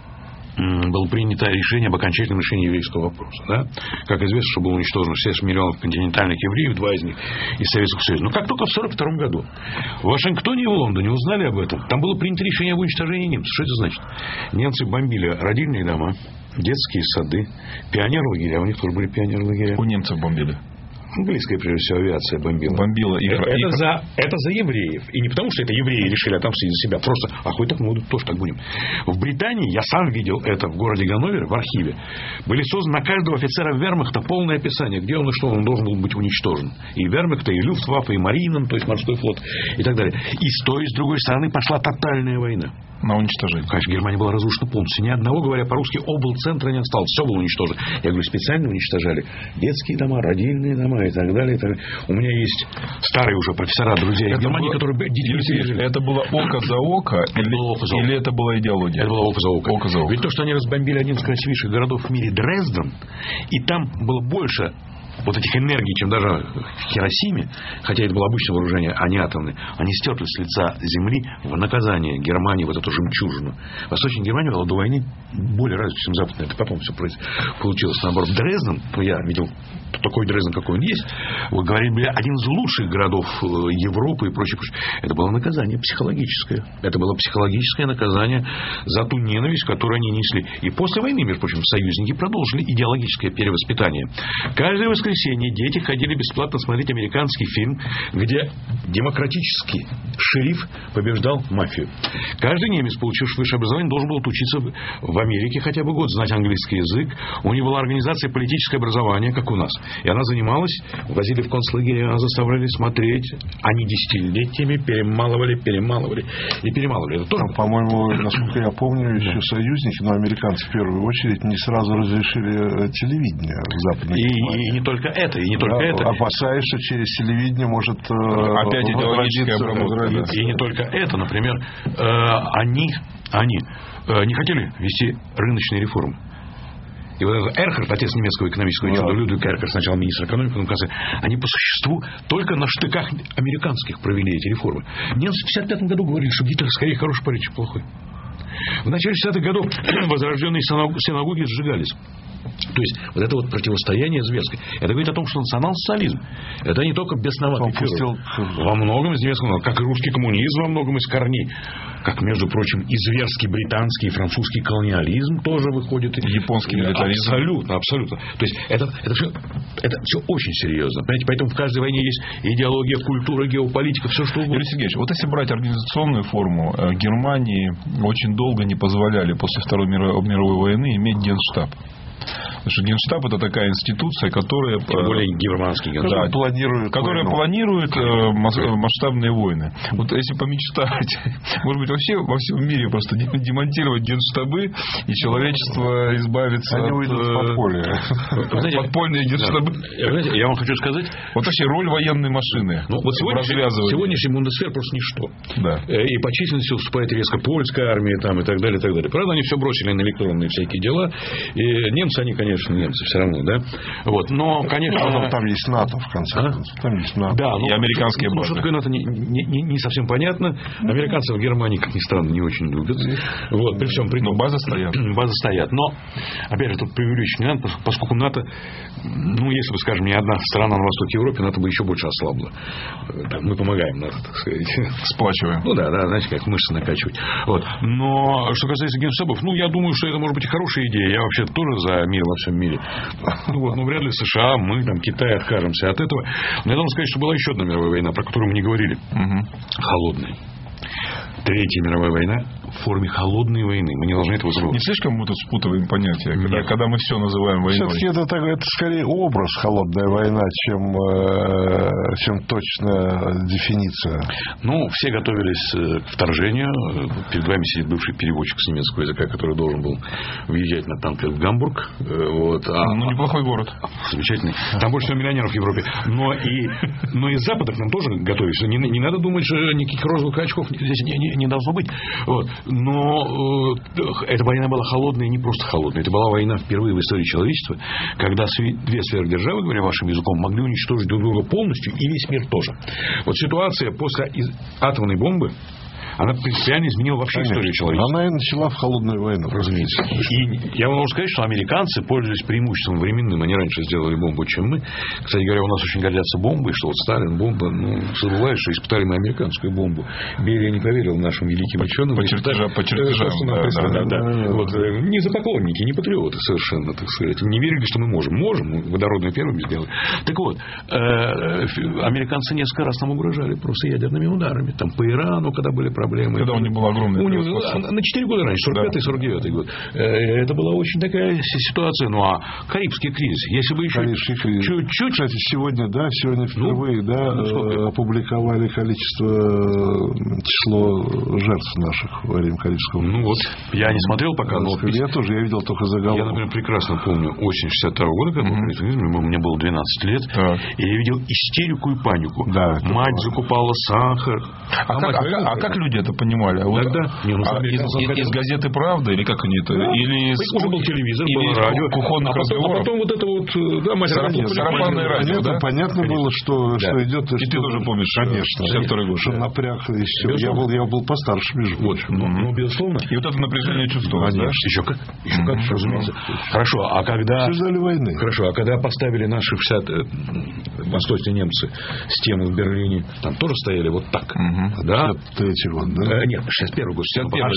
было принято решение об окончательном решении еврейского вопроса. Да? Как известно, что было уничтожено 60 миллионов континентальных евреев, 2 из них из Советского Союза. Но как только в 1942 году в Вашингтоне и в Лондоне узнали об этом, там было принято решение об уничтожении немцев. Что это значит? Немцы бомбили родильные дома, детские сады, пионерлагеря. У них тоже были пионерлагеря. У немцев бомбили. Английская, прежде всего, авиация бомбила. Это за евреев. И не потому, что это евреи решили отомстить за себя. Просто, хоть так мы тоже так будем. В Британии, я сам видел это в городе Ганновере, в архиве, были созданы на каждого офицера вермахта полное описание, где он и что он должен был быть уничтожен. И вермахта, и Люфтваффе, и Маринен, то есть морской флот, и так далее. И с той, и с другой стороны пошла тотальная война. На уничтожение. Конечно, Германия была разрушена полностью. Ни одного, говоря по-русски, облцентра не осталось. Все было уничтожено. Я говорю, специально уничтожали детские дома, родильные дома и так далее. И так далее. У меня есть старые уже профессора, друзья из Германии, которые детьми. Это было око за око? Или это была идеология? Это было око за око. Ведь то, что они разбомбили один из красивейших городов в мире, Дрезден, и там было больше вот этих энергий, чем даже в Хиросиме, хотя это было обычное вооружение, а не атомное, они стерли с лица земли в наказание Германии вот эту жемчужину. Восточная Германия была до войны более развита, чем западная. Это потом все получилось. Наоборот, Дрезден, я видел такой Дрезден, какой он есть, вы говорили, один из лучших городов Европы и прочее. Это было наказание психологическое. Это было психологическое наказание за ту ненависть, которую они несли. И после войны, между прочим, союзники продолжили идеологическое перевоспитание. Каждое воскресенье дети ходили бесплатно смотреть американский фильм, где демократический шериф побеждал мафию. Каждый немец, получивший высшее образование, должен был учиться в Америке хотя бы год, знать английский язык. У него была организация политическое образование, как у нас. И она занималась, возили в концлагеря, заставляли смотреть. Они десятилетиями перемалывали. Это тоже... По-моему, насколько я помню, еще союзники, но американцы в первую очередь, не сразу разрешили телевидение в Западной Германии. И не только это, и не только это. Опасаясь, что через телевидение может опять идеологическое образование. И не только это, например, они не хотели вести рыночные реформы. И вот этот Эрхард, отец немецкого экономического чуда, Людвиг Эрхард, сначала министр экономики, потом, они по существу только на штыках американских провели эти реформы. Немцы в 1955 году говорили, что Гитлер скорее хороший парень, чем плохой. В начале 60-х годов возрожденные синагоги сжигались. То есть, вот это вот противостояние зверское. Это говорит о том, что национал-социализм это не только бесноватый фюрер. Во многом из немецкого, как и русский коммунизм во многом из корней. Как, между прочим, и зверский британский и французский колониализм тоже выходит. Японский милитаризм. Абсолютно. То есть, это все очень серьезно. Понимаете? Поэтому в каждой войне есть идеология, культура, геополитика, все что угодно. Юрий Сергеевич, вот если брать организационную форму, Германии очень долго не позволяли после Второй мировой войны иметь генштаб. Потому что Генштаб – это такая институция, которая... Тем более германский Генштаб. Которая планирует масштабные войны. Вот если помечтать, может быть, вообще во всем мире просто демонтировать генштабы, и человечество избавится от подполья. Подпольные генштабы. Знаете, я вам хочу сказать... Вот вообще роль военной машины. Ну, вот сегодняшний Бундесвер просто ничто. Да. И по численности уступает резко польская армия там, и так далее, и так далее. Правда, они все бросили на электронные всякие дела. И немцы, они, конечно, немцы все равно, да. Вот. Но, конечно... Там есть НАТО, в конце концов. Там есть НАТО. Да, и американские базы. Что такое НАТО, не совсем понятно. Американцы в Германии, как ни странно, не очень любят. Вот, при всем при том. Базы стоят. Базы стоят. Но, опять же, тут преувеличить не надо, поскольку НАТО, ну, если бы, скажем, не одна страна на востоке Европы, НАТО бы еще больше ослабло. Мы помогаем НАТО, так сказать. Сплачиваем. Ну да, знаете, как мышцы накачивать. Вот. Но что касается генштабов, ну, я думаю, что это может быть и хорошая идея. Я вообще тоже за мир во всем мире. Вот. Но вряд ли США, мы, там, Китай откажемся от этого. Но я должен сказать, что была еще одна мировая война, про которую мы не говорили. Холодная. Третья мировая война в форме холодной войны. Мы не должны этого забывать. Не слишком мы тут спутываем понятия, когда мы все называем войной? Все-таки это скорее образ холодная война, чем точная дефиниция. Ну, все готовились к вторжению. Перед вами сидит бывший переводчик с немецкого языка, который должен был въезжать на танках в Гамбург. Вот. Ну, неплохой город. Замечательный. Там больше всего миллионеров в Европе. Но и с Запада к нам тоже готовились. Не надо думать, что никаких розовых очков здесь не должно быть. Вот. Но эта война была холодная, и не просто холодная. Это была война впервые в истории человечества, когда две сверхдержавы, говоря вашим языком, могли уничтожить друг друга полностью, и весь мир тоже. Вот ситуация после атомной бомбы, она принципиально изменила вообще историю человечества. Она и начала в холодную войну, разумеется. И я вам могу сказать, что американцы пользовались преимуществом временным. Они раньше сделали бомбу, чем мы. Кстати говоря, у нас очень гордятся бомбой, что вот Сталин бомба, забываешь, что испытали мы американскую бомбу. Берия не поверил нашим великим ученым. По чертежам. Не за поклонники, не патриоты совершенно, так сказать. Не верили, что мы можем. Можем, водородную первыми сделали. Так вот, американцы несколько раз нам угрожали просто ядерными ударами. Там по Ирану, когда были проблемы. Когда у них было огромное превосходство. На 4 года раньше, 45-49 год. Это была очень такая ситуация. Ну, а Карибский кризис, если бы еще Карибский кризис. Чуть-чуть... Кстати, сегодня впервые опубликовали число жертв наших во время Карибского кризиса. Ну вот, я не смотрел пока, но... Я тоже, я видел только заголовок. Я, например, прекрасно помню осень 62 года, когда был Карибский кризис, мне было 12 лет, и я видел истерику и панику. Да, мать закупала сахар. А как люди это понимали? Из газеты «Правда» или как они это? Или уже был телевизор, было радио. Кухонных разговоров. А потом вот это вот... Сарафанное радио, понятно было, что идет... И ты тоже помнишь, конечно. 62-й год. Что напряг и все. Я был постарше, между прочим. Ну, безусловно. И вот это напряжение чувствовалось, да? Еще как, разумеется. Хорошо, а когда... Все ждали войны. Хорошо, а когда поставили наши восточные немцы стену в Берлине, там тоже стояли вот так. Да? 63-й год, да? Нет, 61-й год.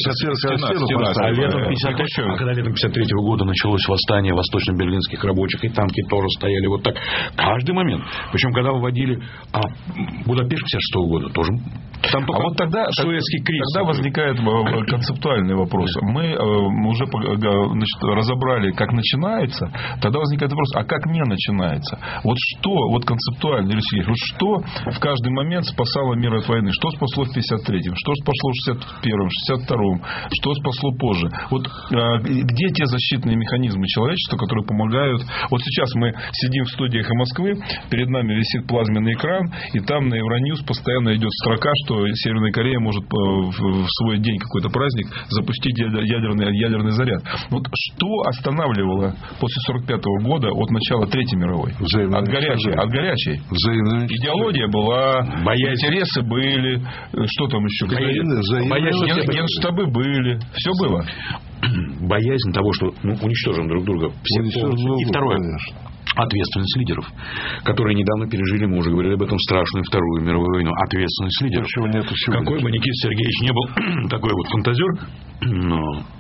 61-й. А когда летом 53-го года началось восстание восточно-берлинских рабочих, и танки тоже стояли вот так. Каждый момент. Причем, когда выводили Будапешт 56-го года, тоже... Там а вот тогда возникает концептуальный вопрос. Мы уже разобрали, как начинается. Тогда возникает вопрос, а как не начинается? Вот что, вот концептуально, Юрий Сергеевич, вот что в каждый момент спасало мир от войны? Что спасло в 53-м? Что спасло в 61-м, 62-м? Что спасло позже? Вот где те защитные механизмы человечества, которые помогают? Вот сейчас мы сидим в студии «Эхо Москвы», перед нами висит плазменный экран, и там на Евроньюз постоянно идет строка, что Северная Корея может в свой день какой-то праздник запустить ядерный заряд. Вот что останавливало после 45-го года от начала Третьей мировой? От горячей. Идеология была, интересы были, что там еще? Генштабы были. Все было. Боязнь того, что уничтожим друг друга. И второе. Ответственность лидеров, которые недавно пережили, мы уже говорили об этом, страшную Вторую мировую войну. Ответственность лидеров. Какой бы Никита Сергеевич не был такой вот фантазер, но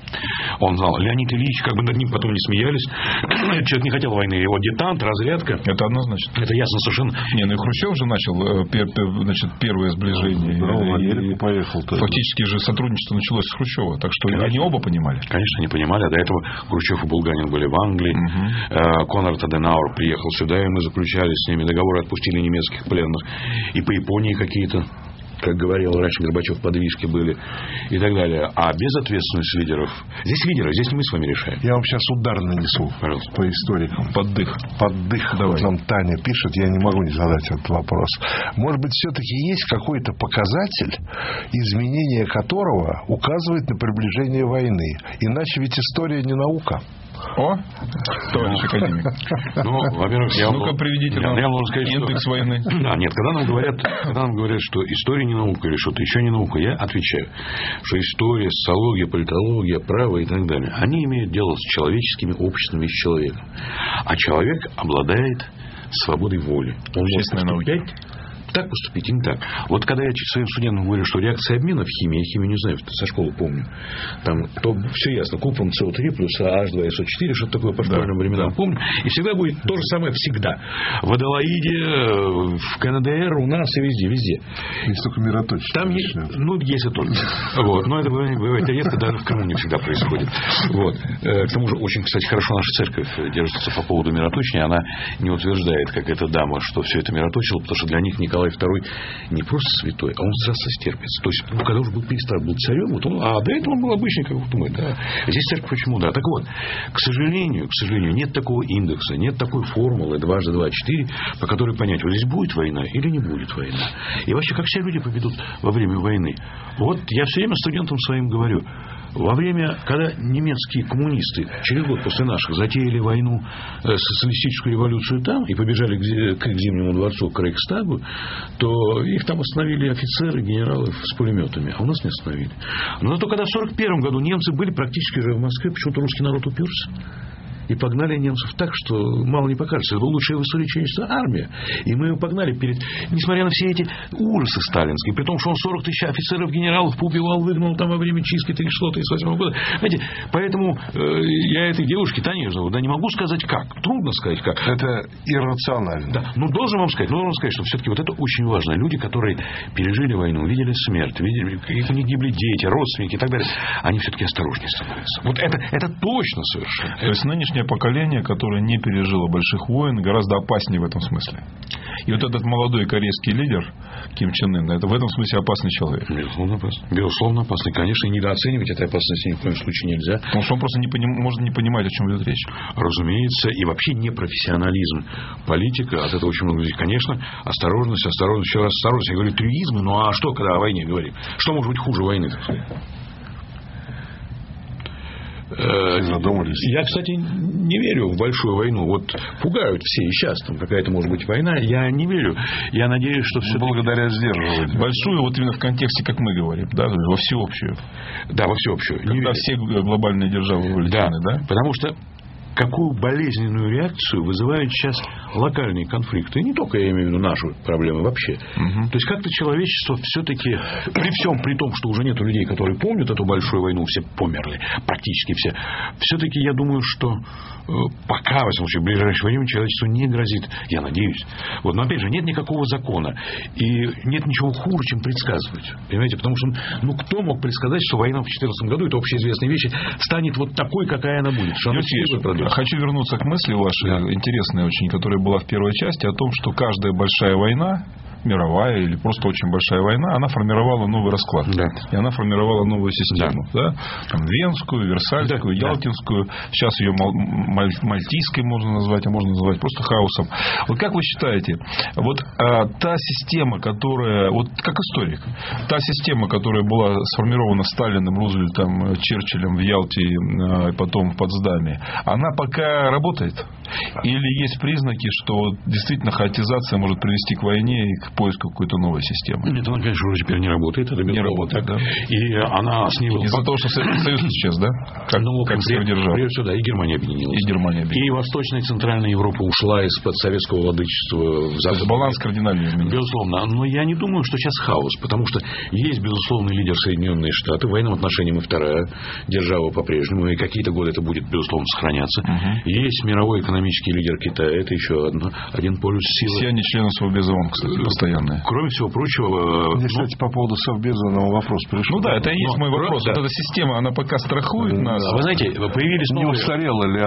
он знал. Леонид Ильич, как бы над ним потом не смеялись. Человек не хотел войны. Его детант, разрядка. Это однозначно. Это ясно совершенно. Ну и Хрущев же начал первое сближение. Да, в Америку поехал. Фактически же сотрудничество началось с Хрущева. Так что они оба понимали. Конечно, они понимали. А до этого Хрущев и Булганин были в Англии. Конрад Аденауэр приехал сюда, и мы заключали с ними договоры, отпустили немецких пленных. И по Японии какие-то, как говорил раньше Горбачев, подвижки были и так далее. А без ответственности лидеров... Здесь лидеры, здесь не мы с вами решаем. Я вам сейчас удар нанесу, пожалуйста, по историкам. Поддых. Давай. Вот нам Таня пишет, я не могу не задать этот вопрос. Может быть, все-таки есть какой-то показатель, изменение которого указывает на приближение войны? Иначе ведь история не наука. О, товарищ академик. Во-первых, ну-ка, приведите нам индекс войны. Нет, когда нам говорят, что история не наука или что-то еще не наука, я отвечаю, что история, социология, политология, право и так далее, они имеют дело с человеческими обществами, с человеком. А человек обладает свободой воли. Он может так поступить, и не так. Вот когда я своим студентам говорю, что реакция обмена в химии, я химию не знаю, со школы помню, там то все ясно, купрум СО3 плюс H2SO4, что-то такое по школьным временам помню, и всегда будет то же самое всегда. В Аделаиде, в КНДР, у нас и везде. Есть только мироточие. Там есть, есть и только. Вот. Но это бывает редко, даже в Крыму не всегда происходит. Вот. К тому же, очень, кстати, хорошо наша церковь держится по поводу мироточия. Она не утверждает, как эта дама, что все это мироточило, потому что для них Николай II не просто святой, а он страстостерпец. То есть, когда уже был перестал, был царем, вот он, а до этого он был обычный, как вы думаете, да. Здесь церковь почему, да. Так вот, к сожалению, нет такого индекса, нет такой формулы 2 × 2 = 4, по которой понять, вот здесь будет война или не будет война. И вообще, как все люди поведут во время войны. Вот я все время студентам своим говорю, во время, когда немецкие коммунисты через год после наших затеяли войну, социалистическую революцию там и побежали к Зимнему дворцу, к Рейхстагу, то их там остановили офицеры, генералы с пулеметами, а у нас не остановили. Но зато когда в 1941 году немцы были практически уже в Москве, почему-то русский народ уперся. И погнали немцев так, что мало не покажется. Это была лучшая в истории человечества армия. И мы ее погнали несмотря на все эти ужасы сталинские, при том, что он 40 тысяч офицеров, генералов поубивал, выгнал там во время чистки 1938 года. Знаете, поэтому я этой девушке, Таня зовут, не могу сказать как. Трудно сказать как. Это иррационально. Да. Должен вам сказать, что все-таки вот это очень важно. Люди, которые пережили войну, видели смерть, видели, у них гибли дети, родственники и так далее, они все-таки осторожнее становятся. Вот это точно совершенно. То есть нынешнее поколение, которое не пережило больших войн, гораздо опаснее в этом смысле. И вот этот молодой корейский лидер Ким Чен Ын, это в этом смысле опасный человек. Безусловно опасный. Конечно, недооценивать этой опасности ни в коем случае нельзя. Потому что он просто может не понимать, о чем идет речь. Разумеется. И вообще непрофессионализм политика. От этого очень много людей. Конечно, осторожность, еще раз осторожность. Я говорю, трюизмы. Ну а что, когда о войне говорим? Что может быть хуже войны, так сказать? Я, кстати, не верю в большую войну. Вот пугают все и сейчас. Там какая-то может быть война. Я не верю. Я надеюсь, что все благодаря сдерживанию. Большую, вот именно в контексте, как мы говорим, да, во всеобщую. Да, во всеобщую. Когда все глобальные державы вовлечены, да? Потому что какую болезненную реакцию вызывают сейчас локальные конфликты. И не только, я имею в виду, наши проблемы вообще. То есть, как-то человечество все-таки, при том, что уже нет людей, которые помнят эту большую войну, все померли, практически все. Все-таки я думаю, что пока, во всяком случае, в ближайшее время человечеству не грозит, я надеюсь. Вот, но опять же, нет никакого закона. И нет ничего хуже, чем предсказывать. Понимаете? Потому что, кто мог предсказать, что война в 2014 году, это общеизвестные вещи, станет вот такой, какая она будет. Хочу вернуться к мысли вашей, интересной очень, которая была в первой части, о том, что каждая большая война, мировая или просто очень большая война, она формировала новый расклад. Да. И она формировала новую систему. Да. Там, Венскую, Версальскую, Ялтинскую. Сейчас ее Мальтийской можно назвать, а можно назвать просто хаосом. Вот как вы считаете, вот та система, которая, вот как историк, та система, которая была сформирована Сталиным, Рузвельтом, Черчиллем в Ялте, потом в Потсдаме, она пока работает? Или есть признаки, что действительно хаотизация может привести к войне и к поиску какой-то новой системы? Нет, она, конечно, уже теперь не работает. Это не работает, да? И она с ней... Из-за того, что Советский Союз исчез, да? Как сверхдержава. Прежде всего, да, и Германия объединилась. И Восточная и Центральная Европа ушла из-под советского владычества в Запад. То есть баланс кардинально изменился. Безусловно. Но я не думаю, что сейчас хаос. Потому что есть, безусловный лидер Соединенные Штаты. В военном отношении мы вторая держава по-прежнему. И какие-то годы это будет, безусловно, сохраняться. Есть мировой экономический лидер Китая. Это еще один полюс силы. Все они члены Совбеза ООН, кстати, постоянные. Кроме всего прочего... Мне, кстати, по поводу Совбеза вопрос пришел. Ну да, это и есть мой вопрос. Да. Вот эта система, она пока страхует нас. Вы знаете, появились не устарела ли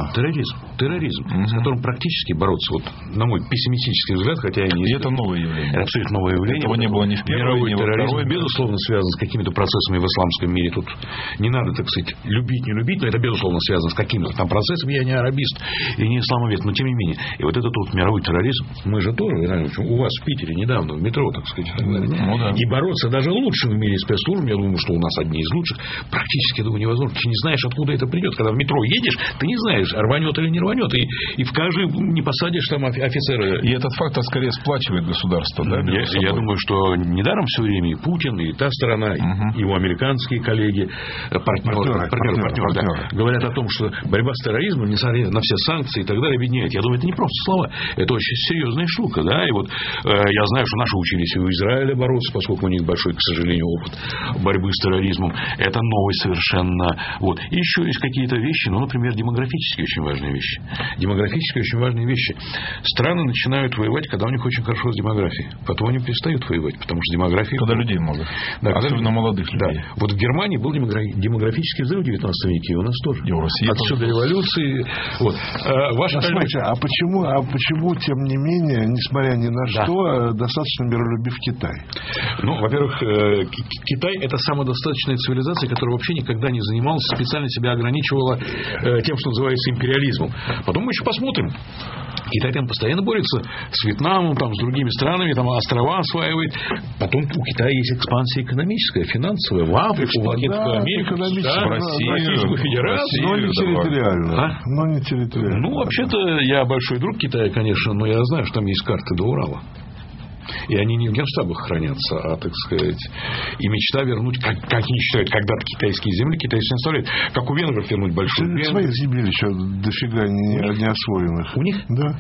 терроризм, с которым практически бороться, вот, на мой пессимистический взгляд, хотя и не... И это новое явление. Это абсолютно новое явление. Этого не было ни в первой, ни во второй. Безусловно, связан с какими-то процессами в исламском мире. Тут не надо, так сказать, любить, не любить, но это, безусловно, связано с какими-то там процессами. Я не арабист и не исламовед, но тем не менее. И вот этот вот мировой терроризм, мы же тоже, у вас в Питере недавно, в метро, так сказать, да. И бороться даже лучше в мире спецслужб, я думаю, что у нас одни из лучших, практически, я думаю, невозможно. Ты не знаешь, откуда это придет. Когда в метро едешь, ты не знаешь, рванет или не рванет. И в каждый не посадишь там офицера. И этот фактор скорее сплачивает государство, да? Я думаю, что недаром все время и Путин, и та сторона, и его американские коллеги, партнеры, говорят о том, что борьба с терроризмом, несмотря на все санкции и так далее, объединяет. Я думаю, это не просто слова. Это очень серьезная штука. Да? И вот я знаю, что наши учились и у Израиля бороться, поскольку у них большой, к сожалению, опыт борьбы с терроризмом. Это новый совершенно. Вот. И еще есть какие-то вещи, ну, например, демографические очень важные вещи. Демографические очень важные вещи. Страны начинают воевать, когда у них очень хорошо с демографией. Потом они перестают воевать, потому что демография... Когда людей много. Да, особенно молодых людей. Да. Вот в Германии был демографический взрыв в 19 веке, и у нас тоже. И в России. Отсюда революции. Вот. Смотрите, а почему, тем не менее, несмотря ни на что, достаточно миролюбив Китай? Ну, во-первых, Китай – это самодостаточная цивилизация, которая вообще никогда не занималась, специально себя ограничивала тем, что называется империализмом. Потом мы еще посмотрим. Китай там постоянно борется с Вьетнамом, там, с другими странами, там острова осваивает. Потом у Китая есть экспансия экономическая, финансовая. В Африку, в Латинскую Америку, в Российскую Федерацию. Но не территориально. Но не территориально. Ну, вообще-то, я большой друг Китая, конечно, но я знаю, что там есть карты до Урала. И они не в генштабах хранятся, а, так сказать, и мечта вернуть, как они считают, когда-то китайские земли, китайцы не оставляют, как у венгров вернуть большую. Своих земель еще дофига не освоенных. У них? Да.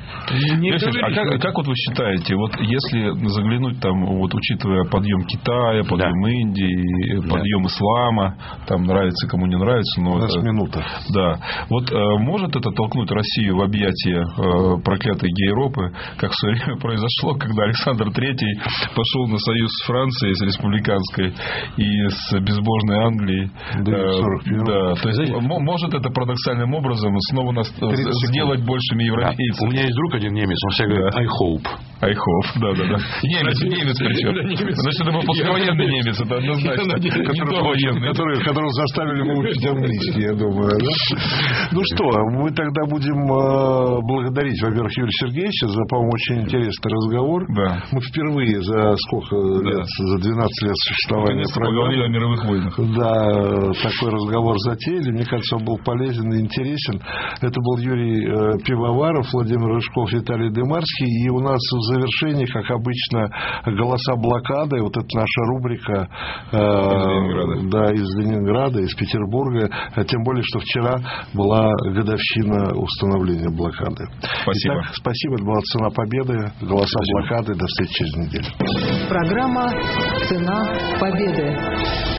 Как вот вы считаете, вот если заглянуть там, вот учитывая подъем Китая, подъем Индии, подъем ислама, там нравится кому не нравится, но... У нас минута. Да. Вот может это толкнуть Россию в объятия проклятой Гейропы, как в свое время произошло, когда Александр III пошел на союз с Францией, с республиканской, и с безбожной Англией. Да, то есть может это парадоксальным образом снова нас сделать большими европейцами. У меня есть друг один немец, он всегда говорит I hope. I hope, да. Немец причем. Значит, это был послевоенный немец, это однозначно. Которого заставили выучить английский, я думаю. Ну что, мы тогда будем благодарить, во-первых, Юрия Сергеевича за, по-моему, очень интересный разговор. Да. Мы впервые за сколько лет, за 12 лет существования поговорили о мировых войнах. Да, такой разговор затеяли. Мне кажется, он был полезен и интересен. Это был Юрий Пивоваров, Владимир Рыжков, Виталий Дымарский. И у нас в завершении, как обычно, голоса блокады. Вот это наша рубрика из Ленинграда, из Петербурга. Тем более, что вчера была годовщина установления блокады. Спасибо. Итак, спасибо. Это была «Цена победы». Голоса блокады. До встречи через неделю. Программа «Цена победы».